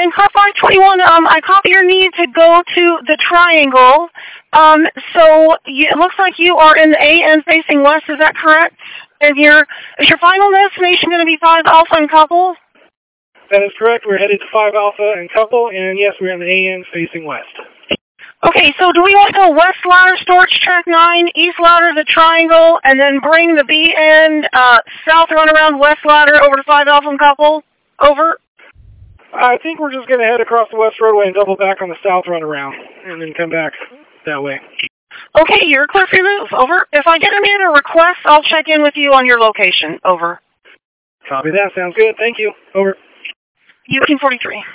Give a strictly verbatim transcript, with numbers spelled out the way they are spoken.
in car five twenty-one, um, I copy your need to go to the triangle. Um, so you, it looks like you are in the A N facing west, is that correct? And your, is your final destination going to be five Alpha and couple? That is correct. We're headed to five Alpha and couple, and yes, we're in the A N facing west. Okay, so do we want to go west ladder, storage track nine, east ladder, the triangle, and then bring the B end, uh, south runaround, west ladder over to five Alpha and couple? Over? I think we're just going to head across the west roadway and double back on the south runaround, and then come back that way. Okay, you're clear for your move. Over. If I get any other requests, I'll check in with you on your location. Over. Copy that. Sounds good. Thank you. Over. U King forty-three.